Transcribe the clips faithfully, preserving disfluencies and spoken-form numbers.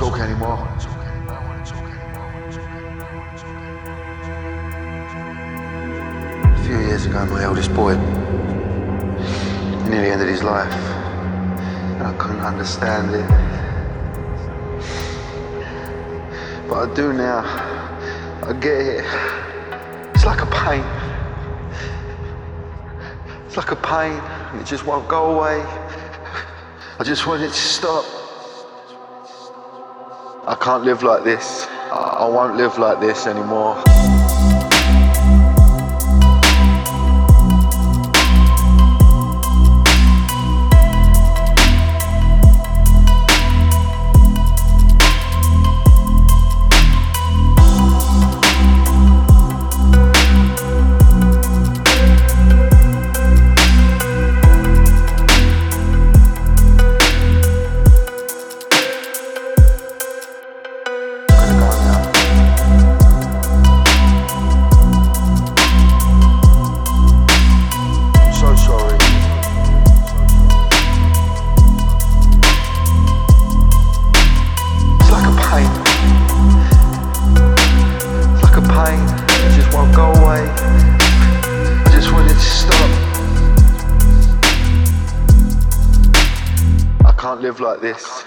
talk anymore. A few years ago, my eldest boy nearly ended his life, and I couldn't understand it. But I do now. I get it. It's like a pain. It's like a pain, and it just won't go away. I just want it to stop. I can't live like this. I won't live like this anymore. I can't live like this.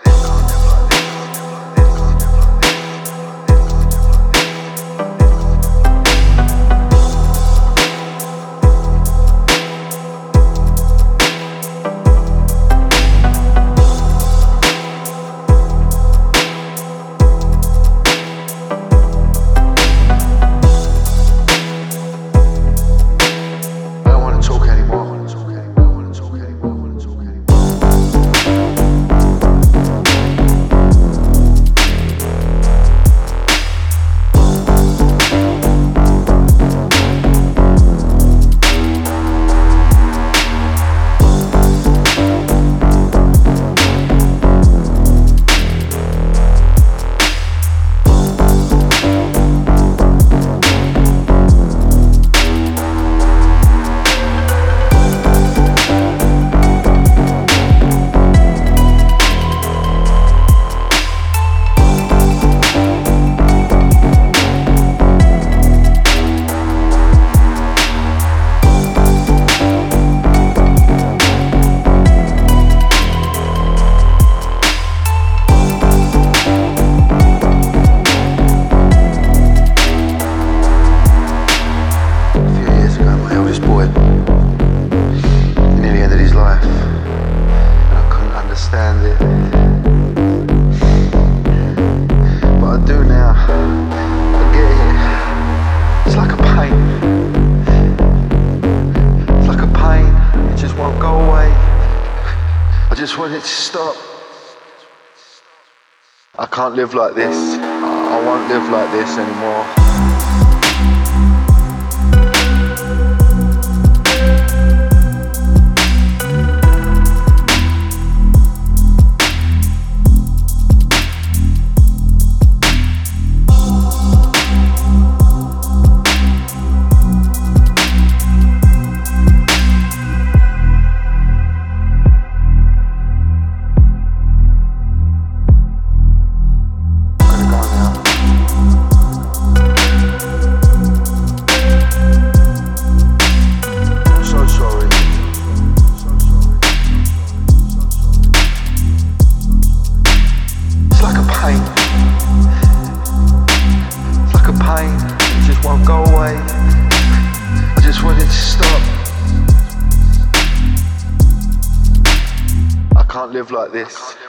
I just want it to stop. I can't live like this. I won't live like this anymore. It just won't go away. I just want it to stop. I can't live like this.